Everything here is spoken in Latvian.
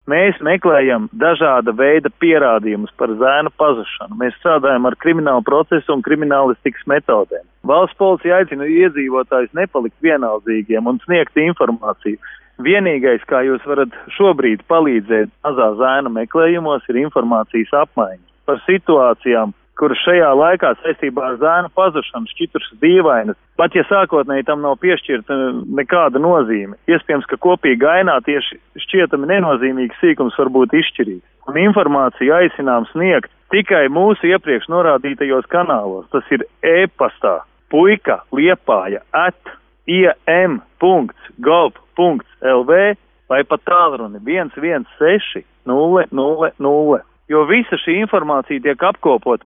Mēs meklējam dažāda veida pierādījumus par zēna pazušanu. Mēs strādājam ar kriminālu procesu un kriminālistikas metodēm. Valsts policija aicina iedzīvotājus nepalikt vienaldzīgiem un sniegt informāciju. Vienīgais, kā jūs varat šobrīd palīdzēt mazā zēna meklējumos, ir informācijas apmaiņa par situācijām, kuras šajā laikā saistībā ar zēna pazušanu šķitušas dīvainas, pat ja sākotnēji tam nav piešķirta nekāda nozīme. Iespējams, ka kopīgi ainā tieši šķietami nenozīmīgs sīkums var būt izšķirīgs. Un informāciju aicinām sniegt tikai mūsu iepriekš norādītajos kanālos. Tas ir e-pastā puika@iem.gov.lv vai pat tālruni 116 000. Jo visa šī informācija tiek apkopot